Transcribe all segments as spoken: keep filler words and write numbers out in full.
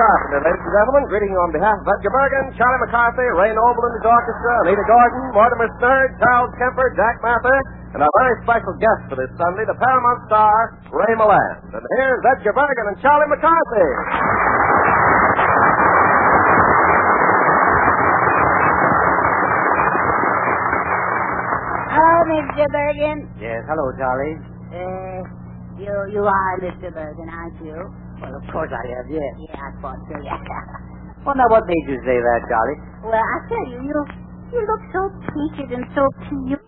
Carpenter, ladies and gentlemen, greeting you on behalf of Edgar Bergen, Charlie McCarthy, Ray Noble and his orchestra, Anita Gordon, Mortimer Snerd, Charles Kemper, Jack Mather, and our very special guest for this Sunday, the Paramount star, Ray Milland. And here's Edgar Bergen and Charlie McCarthy. Hello, Mister Bergen. Yes, hello, Charlie. Uh, you you are Mister Bergen, aren't you? Well, of course I am, yes. Yeah, I thought so, yeah. Well, now, what made you say that, Charlie? Well, I tell you, you you look so peaked and so peculiar.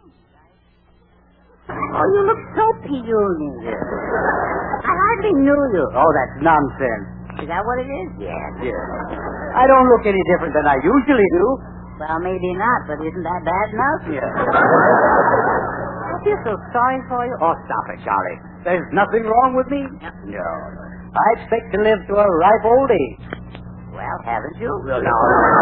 Oh, you look so peculiar. Yes. I hardly knew you. Oh, that's nonsense. Is that what it is? Yes, yes. I don't look any different than I usually do. Well, maybe not, but isn't that bad enough? Yes. I feel so sorry for you. Oh, stop it, Charlie. There's nothing wrong with me. No. I expect to live to a ripe old age. Well, haven't you? Well, no.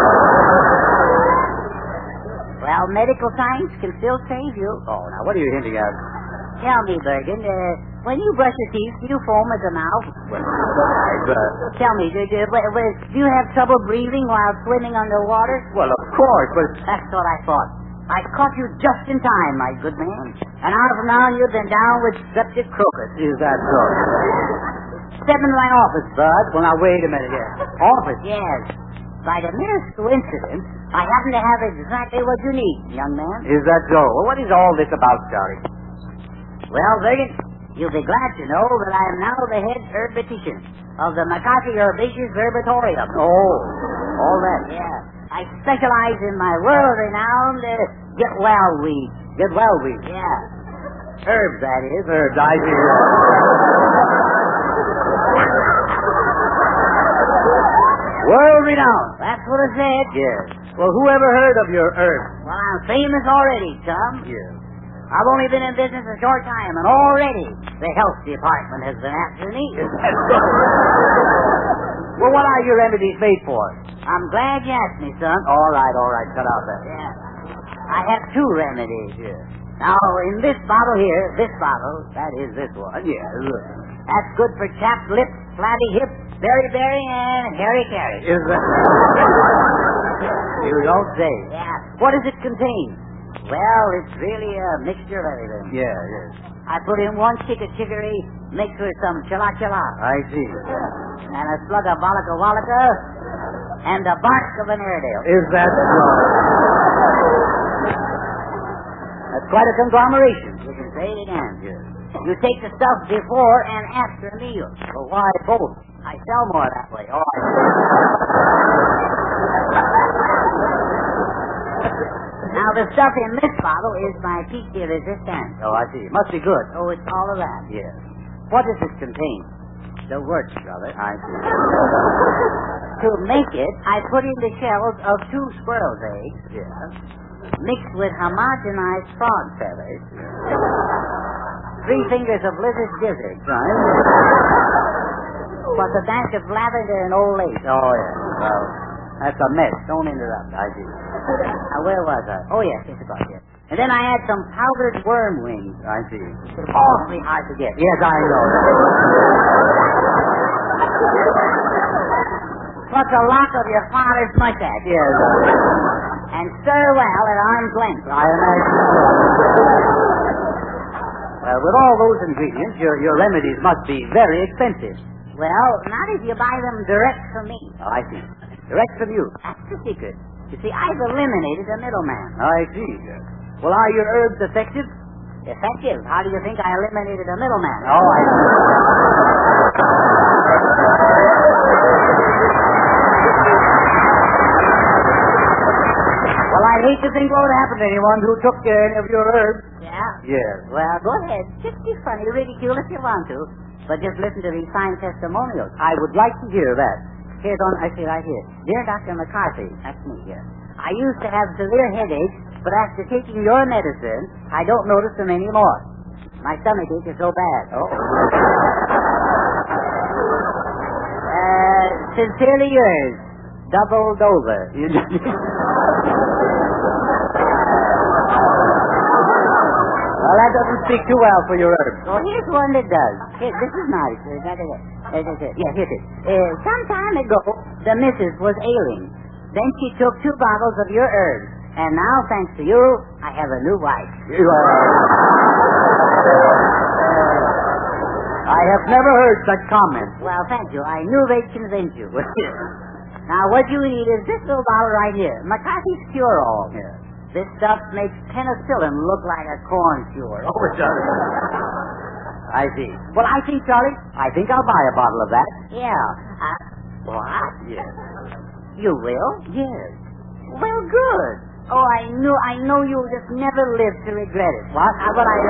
Well, medical science can still save you. Oh, now, what are you hinting at? Tell me, Bergen, uh, when you brush your teeth, do you foam at the mouth? Well, I've, uh... Tell me, do, do, do you have trouble breathing while swimming underwater? Well, of course, but... That's what I thought. I caught you just in time, my good man. An hour from now, you've been down with septic crocus. Is that so? Step into my office, Bud. Well, now, wait a minute here. Office? Yes. By the merest coincidence, I happen to have exactly what you need, young man. Is that so? Well, what is all this about, Charlie? Well, Bergen, you'll be glad to know that I am now the head herbatician of the McCarthy Herbaceous Herbatorium. Oh, all that. Yeah. I specialize in my world-renowned uh, get-well weed. Get-well weed? Yeah. Herbs, that is. Herbs, I see. World-renowned. That's what I said. Yes. Well, who ever heard of your herbs? Well, I'm famous already, chum. Yes. I've only been in business a short time, and already the health department has been after me. Is that so? Well, what are your remedies made for? I'm glad you asked me, son. All right, all right. Cut out that. Yeah. I have two remedies. Yes. Now, in this bottle here, this bottle, that is this one. Yes. That's good for chapped lips, flabby hips, berry-berry, and hairy-carry. Is that... You don't say. Yeah. What does it contain? Well, it's really a mixture of everything. Yeah, yes. I put in one stick of chicory mixed with some chila-chila. I see. And a slug of walaka-walaka and the bark of an Airedale. Is that so? That's quite a conglomeration. You can say it again. Yes. You take the stuff before and after a meal. Well, why both? I sell more that way. Oh, I Now, the stuff in this bottle is my piece de resistance. Oh, I see. It must be good. Oh, it's all of that. Yes. What does it contain? The works of it. I see. To make it, I put in the shells of two squirrel's eggs, Yes. mixed with homogenized frog feathers, three fingers of lizard gizzard, Right. plus a dash of lavender and old lace. Oh, yes. Well, that's a mess. Don't interrupt. I see. Now, where was I? Oh, yes, it's about here. And then I add some powdered worm wings. I see. It's awfully hard to get. Yes, I know. Plus a lock of your father's mustache. Yes. And stir well at arm's length. I imagine so. Well, with all those ingredients, your, your remedies must be very expensive. Well, not if you buy them direct from me. Oh, I see. Direct from you. That's the secret. You see, I've eliminated the middleman. I see. Well, are your herbs effective? Effective? How do you think I eliminated the middleman? Oh, I see. Well, I hate to think what would happen to anyone who took uh, any of your herbs. Yeah? Yes. Well, go ahead. Just be funny, ridicule if you want to. But just listen to these signed testimonials. I would like to hear that. Here's on, I see right here. Dear Doctor McCarthy, that's me here. I used to have severe headaches, but after taking your medicine, I don't notice them anymore. My stomach ache is so bad. Oh. Uh, sincerely yours, doubled over. Well, that doesn't speak too well for your herbs. Well, here's one that does. Here, this is nice. Uh, uh, uh, yeah, here it is. Uh, some time ago, the missus was ailing. Then she took two bottles of your herbs. And now, thanks to you, I have a new wife. You, uh, I have never heard such comments. Well, thank you. I knew they'd convince you. Now, what you need is this little bottle right here. McCarthy's Cure-All. Yeah. This stuff makes penicillin look like a corn cure. Oh, it does. I see. Well, I think, Charlie, I think I'll buy a bottle of that. Yeah. Uh, what? Yes. You will? Yes. Well, good. Oh, I knew, I know you'll just never live to regret it. What? Uh, what I...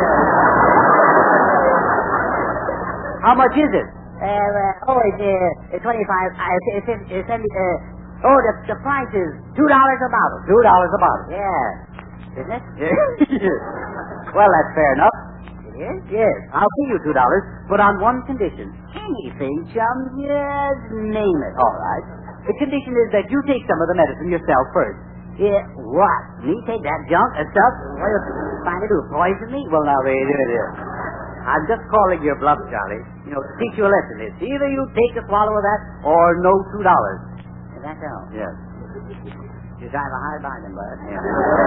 How much is it? Uh, uh, oh, it's uh, twenty-five. Uh, it's, it's, it's, uh, oh, the, the price is two dollars a bottle. Two dollars a bottle. Yeah. Isn't it? Well, that's fair enough. It is? Yes, I'll pay you two dollars, but on one condition. Anything, chum. Just name it. All right. The condition is that you take some of the medicine yourself first. Yeah. What? Me take that junk and stuff? What are you trying to do? Poison me? Well, now, wait a minute. I'm just calling your bluff, Charlie. You know, to teach you a lesson. It's either you take a swallow of that or no two dollars. That's all. Yes. You drive a hard bargain, bud. Yeah.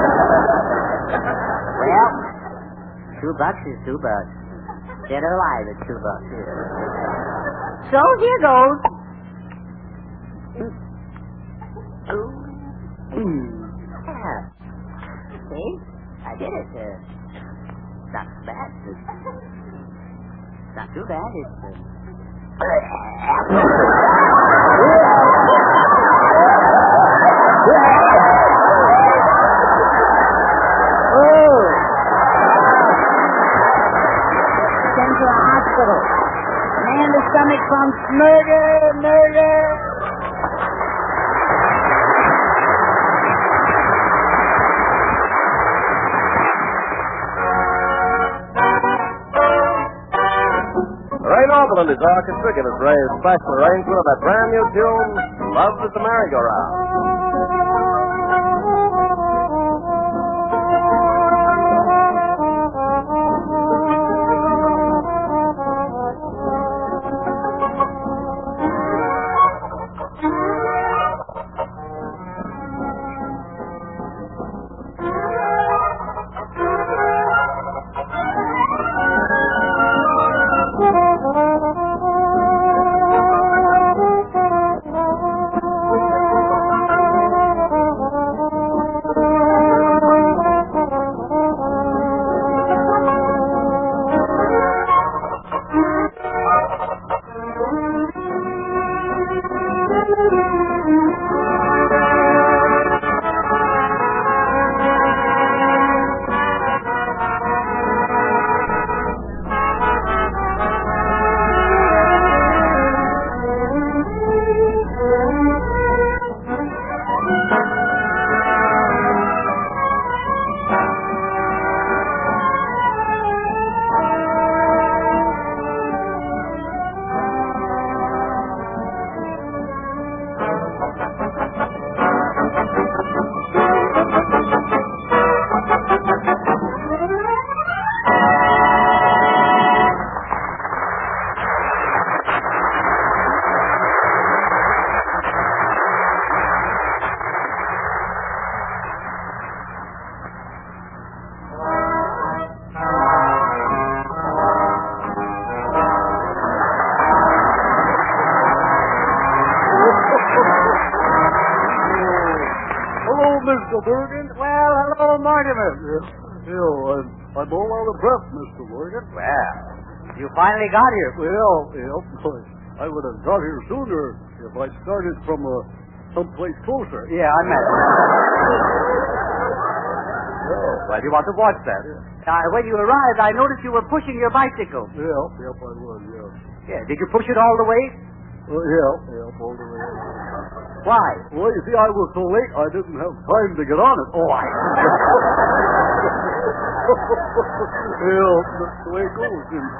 Well, two bucks is two bucks. Dead or alive, it's two bucks. Yeah. So here goes. Mm. Yeah. See? I did it. Uh, not bad. It's not too bad. It's. Uh... Sent to a hospital. Man, the stomach pumps. Murder, murder. Ray Noble and his orchestra give us Ray's special arrangement of that brand new tune, Love is the Merry-Go-Round. Mister Bergen. Well, hello, Mortimer. Yeah, yeah I'm, I'm all out of breath, Mister Bergen. Well, you finally got here. Well, yeah, I would have got here sooner if I started from uh, someplace closer. Yeah, I met him. Yeah. Well, you want to watch that. Uh, when you arrived, I noticed you were pushing your bicycle. Yeah, yep, I was, yeah. Yeah, did you push it all the way? Uh, yeah, yeah, all the way. Why? Well, you see, I was so late, I didn't have time to get on it. Oh, I... Yeah, that's the way it goes. And,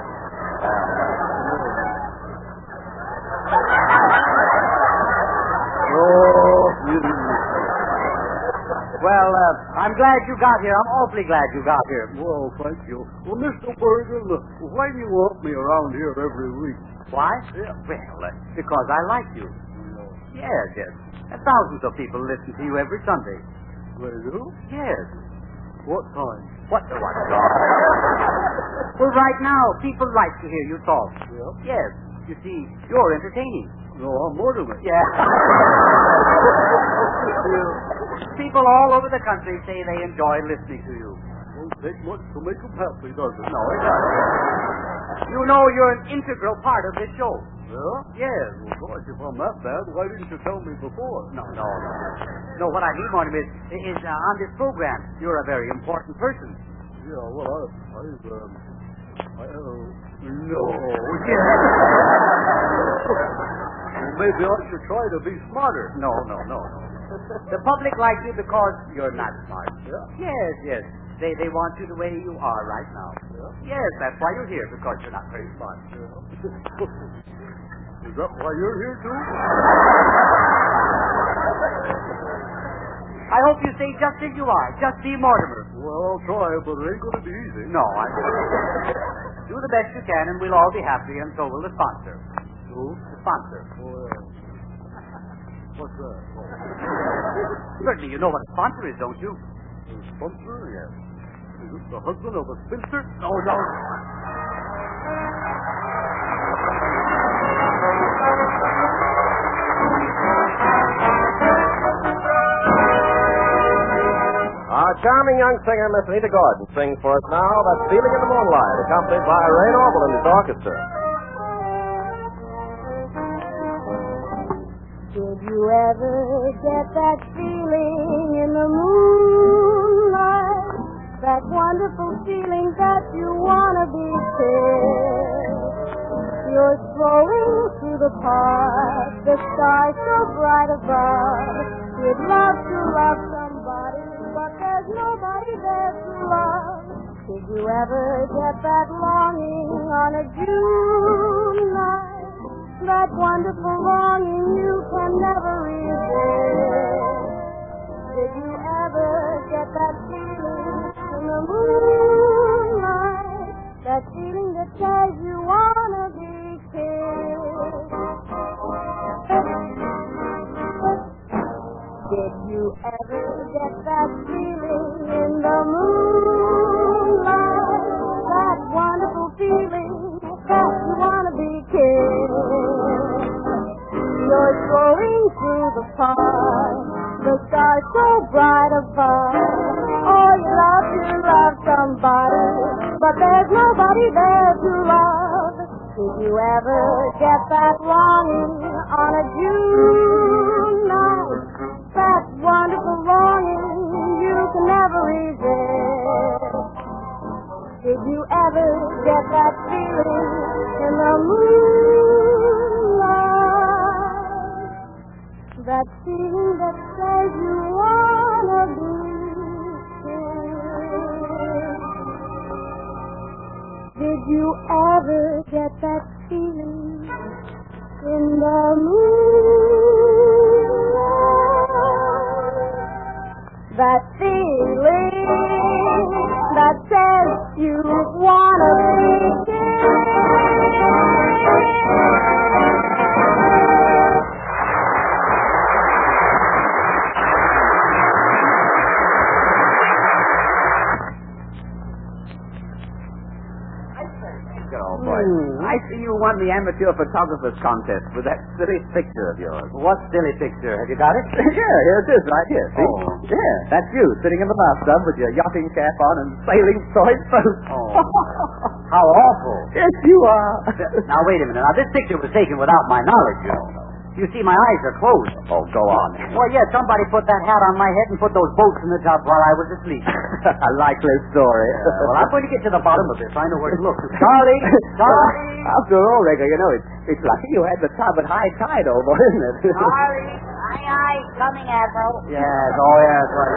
oh, Well, uh, I'm glad you got here. I'm awfully glad you got here. Well, thank you. Well, Mister Bergen, uh, why do you want me around here every week? Why? Yeah. Well, uh, because I like you. Yes, yes. And thousands of people listen to you every Sunday. They do? Yes. What time? What the what? Well, right now, people like to hear you talk. Yeah. Yes. You see, you're entertaining. No, I'm Mortimer. Yeah. People all over the country say they enjoy listening to you. Won't take much to make them happy, does it? No, it doesn't. You know you're an integral part of this show. Yeah? Yes. Well, gosh, if I'm that bad, why didn't you tell me before? No, no, no. No, what I mean, Mortimer, is, is uh, on this program, you're a very important person. Yeah, well, I, I've, um, I, uh, no. Well, maybe I should try to be smarter. No, no, no, no. The public like you because you're not smart. Yeah? Yes, yes. They they want you the way you are right now. Yeah? Yes, that's why you're here, because you're not very smart. Yeah. Is that why you're here, too? I hope you stay just as you are. Just be Mortimer. Well, I'll try, but it ain't going to be easy. No, I do the best you can, and we'll all be happy, and so will the sponsor. Who? The sponsor. Oh, yeah. What's that? Certainly, you know what a sponsor is, don't you? A sponsor? Yes. Is it the husband of a spinster? No, no. Our charming young singer, Miss Anita Gordon, sings for us now That Feeling in the Moonlight, accompanied by Ray Noble and his orchestra. Did you ever get that feeling in the moonlight? That wonderful feeling that you want to be kissed. You're strolling through the park, the sky so bright above. You'd love to love somebody, but there's nobody there to love. Did you ever get that longing on a June night? That wonderful longing you can never resist. Did you ever get that feeling in the moonlight? That feeling that says you wanna be kissed. Did you ever get that feeling in the moonlight? That wonderful feeling that you wanna be kissed. You're strolling through the park, the sky so bright above. Oh, you love to love somebody, but there's nobody there to love. Did you ever get that longing on a June night? That wonderful longing you can never resist. Did you ever get that feeling in the moonlight? That feeling that says you wanna be kissed. Did you ever get that feeling in the moonlight? That feeling that says you wanna be I see you won the amateur photographer's contest with that silly picture of yours. What silly picture? Have you got it? Yeah, here it is, right here. See? Oh. Yeah, that's you, sitting in the bathtub with your yachting cap on and sailing soy boat. Oh. How awful. Yes, you are. Now, wait a minute. Now, this picture was taken without my knowledge, you know. You see, my eyes are closed. Oh, go on. Well, yeah, somebody put that hat on my head and put those boats in the tub while I was asleep. A likely story. Uh, well, I'm going to get to the bottom of this. I know where to look. Charlie! Charlie! After all, Rigger, you know, it's, it's lucky you had the tub at high tide over, isn't it? Charlie! Aye, aye. Coming, Admiral. Yes, oh, yes, right.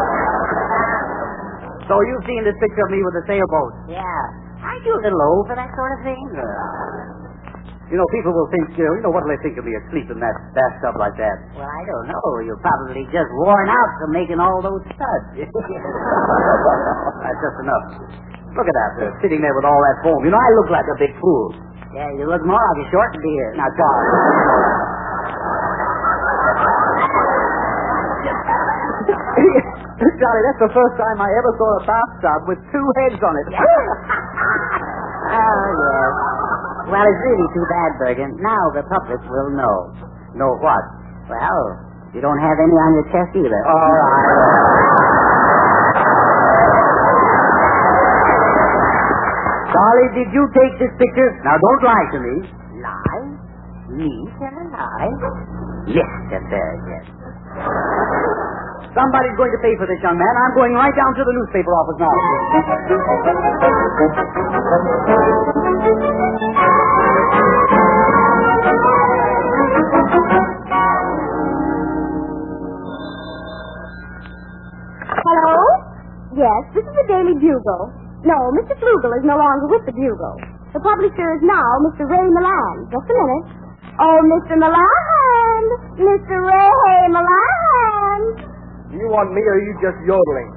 So you've seen this picture of me with the sailboat? Yeah. Aren't you a little old for that sort of thing? Yeah. You know, people will think, you know, you know what'll they think of me asleep in that bathtub like that? Well, I don't know. You're probably just worn out from making all those studs. That's just enough. Look at that, uh, sitting there with all that foam. You know, I look like a big fool. Yeah, you look more like a short beer. Now, Charlie. Charlie, that's the first time I ever saw a bathtub with two heads on it. Oh, yes. Well, it's really too bad, Bergen. Now the public will know. Know what? Well, you don't have any on your chest either. All right. Charlie, did you take this picture? Now, don't lie to me. Lie? Me tell a lie? Mister Bergen. Somebody's going to pay for this, young man. I'm going right down to the newspaper office now. Hello? Yes, this is the Daily Bugle. No, Mister Flugel is no longer with the Bugle. The publisher is now Mister Ray Milland. Just a minute. Oh, Mister Milland! Mister Ray Milland! Do you want me or are you just yodeling?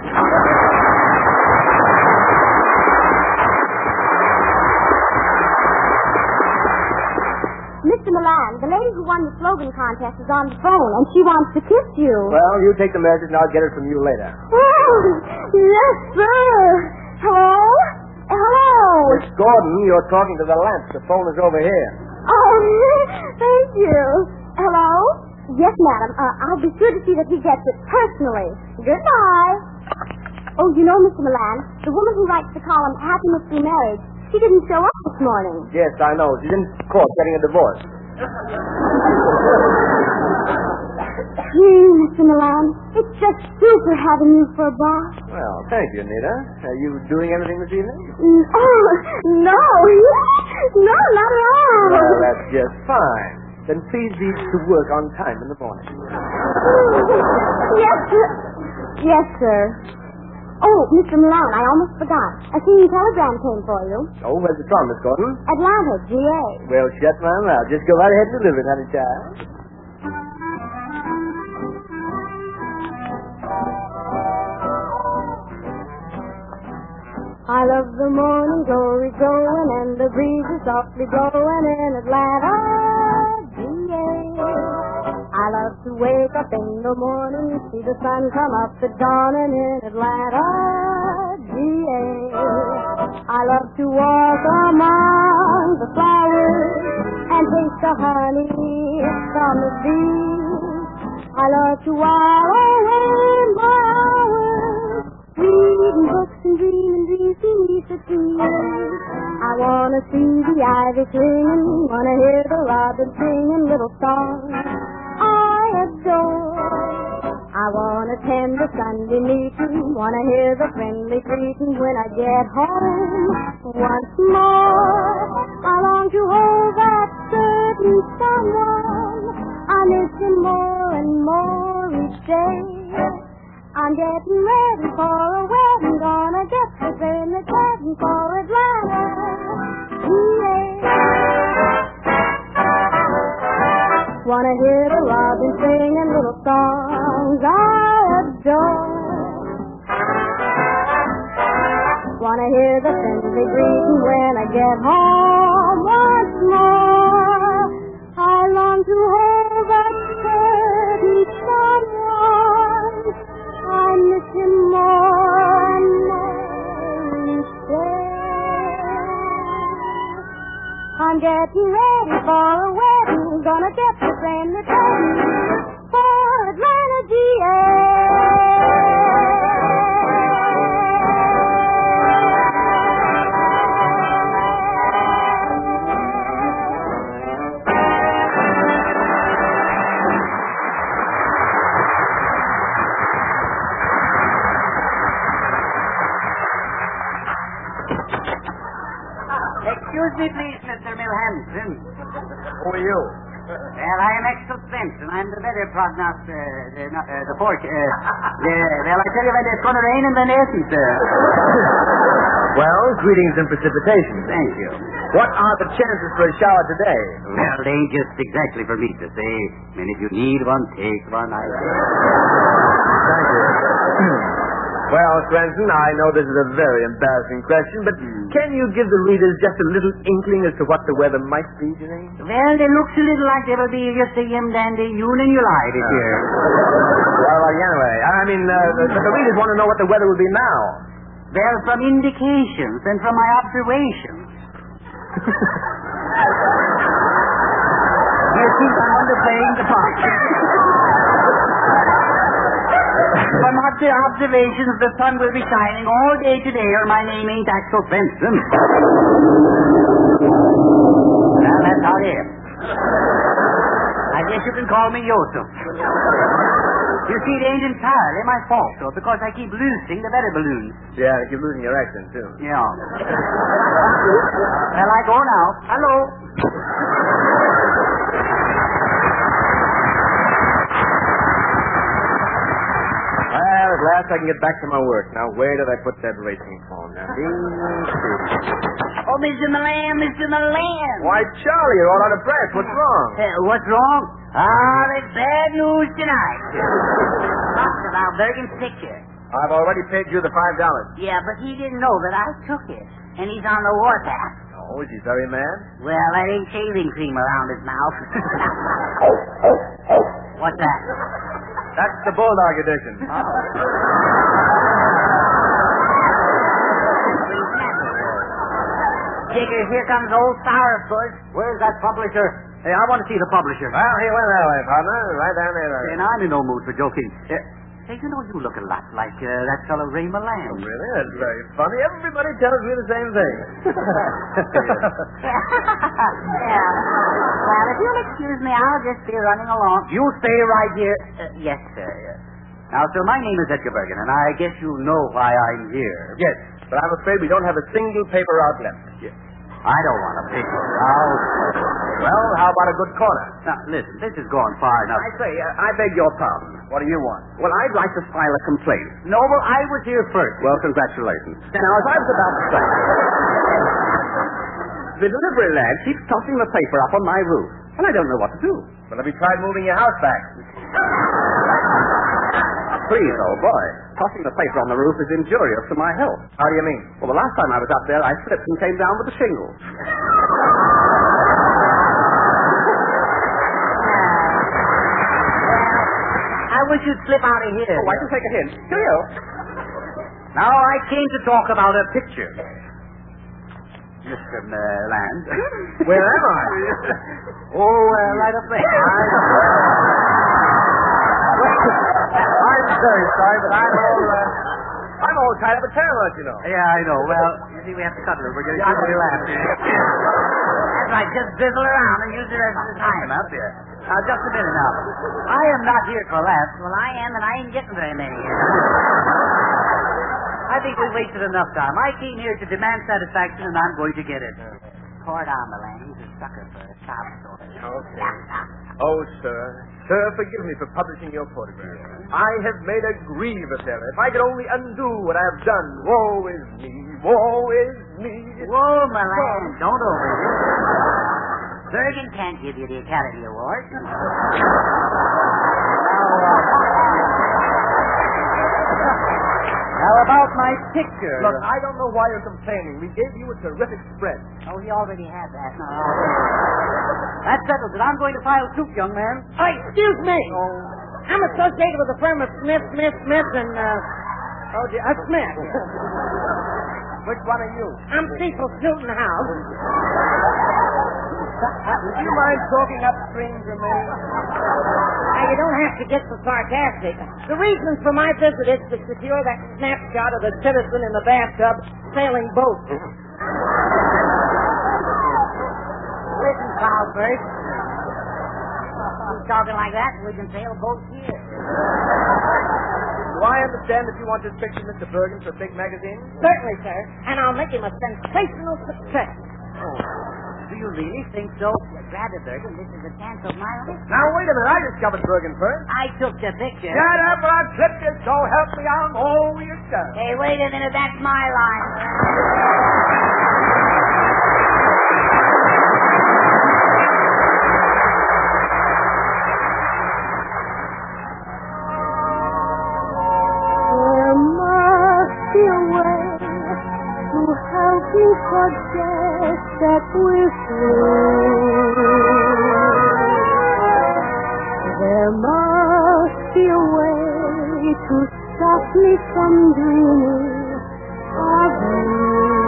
Mister Milland, the lady who won the slogan contest is on the phone, and she wants to kiss you. Well, you take the message and I'll get it from you later. Oh, yes, sir. Hello? Hello? Miss Gordon, you're talking to the lamp. The phone is over here. Oh, thank you. Hello? Yes, madam. Uh, I'll be sure to see that he gets it personally. Goodbye. Oh, you know, Mister Milan, the woman who writes the column Happiness Through Marriage, she didn't show up this morning. Yes, I know. She's in court getting a divorce. Gee, Mister Milan, it's just super having you for a boss. Well, thank you, Nita. Are you doing anything this evening? Mm, oh, no. No, not at all. Well, that's just fine. Then please be to work on time in the morning. Yes, sir. Yes, sir. Oh, Mister Milan, I almost forgot. A senior telegram came for you. Oh, where's it from, Miss Gordon? Atlanta, G A. Well, shut my mouth. Just go right ahead and deliver it, honey child. I love the morning glory growing and the breeze is softly blowing in Atlanta, G A. I love to wake up in the morning, see the sun come up at dawning in Atlanta, G A. I love to walk among the flowers and taste the honey from the bees. I love to while away my hours, reading books and dreaming dreams beneath the trees. I wanna see the ivy swinging, wanna hear the robin singing little songs I adore. I wanna tend the Sunday meeting, wanna hear the friendly greeting when I get home. Once more, I long to hold that certain someone. I miss him more and more each day. I'm getting ready for a wedding, gonna get the train that's heading for Atlanta, G A. Wanna hear the robin singing little songs I adore. Wanna hear the friendly greeting when I get home once more. I long to hold that certain someone. I miss him more and more each day. I'm getting ready for a wedding, gonna get the train that's heading for Atlanta, G A. Excuse me, please, Mister Milhanson. Who are you? Well, I am Axel Svensson. I'm the better prognost... Uh, the, not, uh, the fork... Uh, the, well, I tell you when it's going to rain in the Nessie, sir. Well, greetings and precipitation. Thank you. What are the chances for a shower today? Well, they ain't just exactly for me to say. I mean, if you need one, take one. I Thank you. Well, Swenson, I know this is a very embarrassing question, but can you give the readers just a little inkling as to what the weather might be, do you think? Well, it looks a little like there will be just a yim dandy June in July this year. Well, uh, anyway, I mean, uh, the, the readers want to know what the weather will be now. Well, from indications and from my observations. You think I'm underplaying the part. From the observations, the sun will be shining all day today, or my name ain't Axel Benson. Well, that's how it is. I guess you can call me Joseph. You see, it ain't entirely my fault, though, because I keep losing the weather balloons. Yeah, you're losing your accent, too. Yeah. Well, I go now. Hello. Well, at last I can get back to my work. Now, where did I put that racing phone? Now, Oh, Mister Milan, Mister Milan. why, Charlie, you're all out of breath. What's wrong? Uh, what's wrong? Ah, there's bad news tonight. Talking about Bergen's picture. I've already paid you the five dollars. Yeah, but he didn't know that I took it. And he's on the warpath. Oh, is he very mad? Well, that ain't shaving cream around his mouth. What's that? That's the Bulldog edition. Digger, here comes old Sourpuss. Where's that publisher? Hey, I want to see the publisher. Well, he went that way, partner. Right down there. And I'm in no mood for joking. Uh, hey, you know, you look a lot like uh, that fellow Ray Milan. Oh, really? That's very funny. Everybody tells me the same thing. Yeah. Well, if you'll excuse me, I'll just be running along. You stay right here. Uh, yes, sir. Now, sir, my name is Edgar Bergen, and I guess you know why I'm here. Yes, but I'm afraid we don't have a single paper out left. Yes. I don't want a paper out. Well, how about a good corner? Now, listen, this is going far enough. I say, uh, I beg your pardon. What do you want? Well, I'd like to file a complaint. No, well, I was here first. Well, congratulations. Now, as I was about to say, the delivery lad keeps tossing the paper up on my roof, and I don't know what to do. Well, have you tried moving your house back? Please, old boy, tossing the paper on the roof is injurious to my health. How do you mean? Well, the last time I was up there, I slipped and came down with a shingle. I wish you'd slip out of here. Oh, I can take a hint. Cheerio. Now, I came to talk about a picture. Mister Land. Where am I? Oh, uh, right up there. I'm very sorry, but I'm all, uh, I'm all tied up at Paramount, you know. Yeah, I know. Well, you see, we have to cut it. We're getting Yeah, too many laughs. That's right, just drizzle around and use the rest of the time. Up here. Now, just a minute now. I am not here for laughs. Well, I am, and I ain't getting very many. I think we've wasted enough time. I came here to demand satisfaction, and I'm going to get it. Pour down the land. He's a sucker for a sob story. Okay. Oh, sir. Sir, forgive me for publishing your photograph. I have made a grievous error. If I could only undo what I have done. Woe is me. Woe is me. Whoa, my land. Don't overdo it. Bergen can't give you the Academy Award. Now, uh, now about my picture. Look, I don't know why you're complaining. We gave you a terrific spread. Oh, he already had that. No. That settles it. I'm going to file suit, young man. Oh, excuse me. I'm associated with the firm of Smith, Smith, Smith, and, uh, oh, dear, uh, Smith. Which one are you? I'm Cecil Snooten House. Would you mind talking upstream to me? Now, you don't have to get so sarcastic. The reason for my visit is to secure that snapshot of the citizen in the bathtub sailing boat. Listen, Cloudbird. Keep talking like that, and we can sail boats here. Do I understand that you want this picture, Mister Bergen, for a big magazine? Certainly, sir. And I'll make him a sensational success. Oh, do you really think so? Grab it, Bergen. This is a chance of my life. Now, wait a minute. I discovered Bergen first. I took the picture. Shut up or I'll clip you, so help me, I'm all your son. Hey, wait a minute. That's my line. that we're through. There must be a way to stop me from dreaming of you.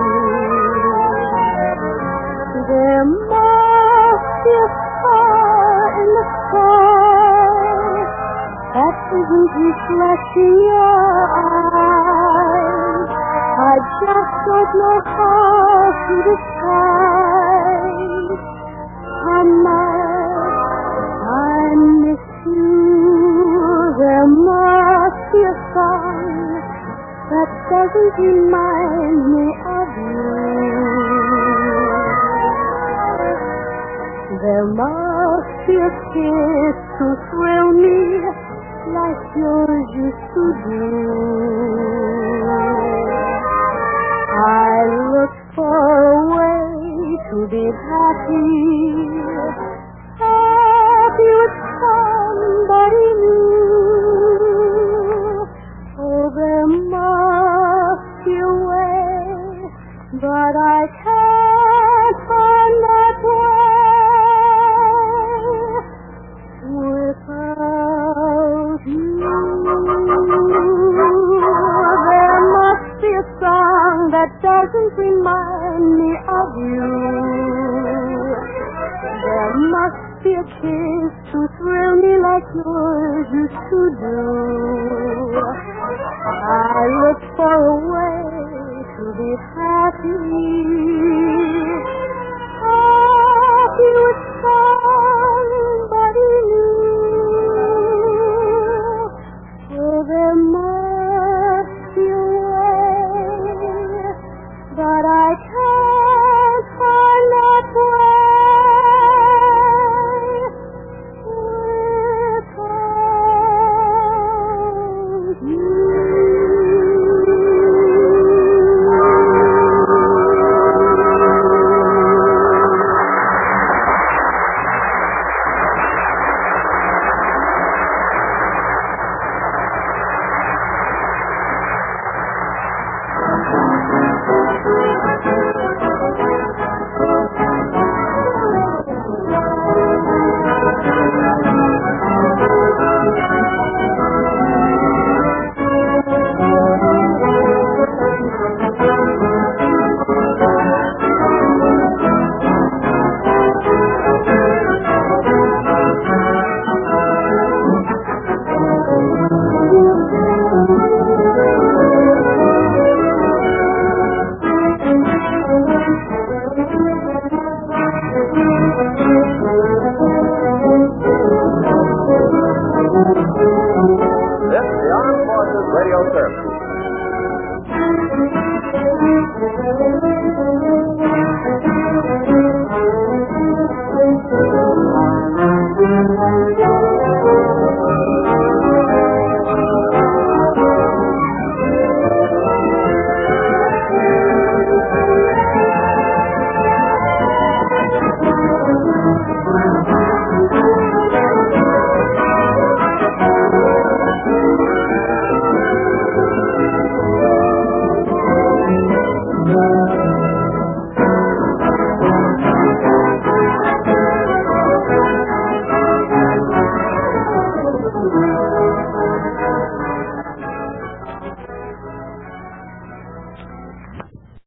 There must be a star in the sky that isn't reflecting your eyes. I just don't know how to describe how much I miss you. There must be a song that doesn't remind me of you. There must be a kiss to thrill me like yours used to do. I look for a way to be happy, happy with somebody new. Oh, there must be a way, but I can't find that way without you. There must be a song that doesn't remind me of you. There must be a kiss to thrill me like yours used to do. I look for a way to be happy,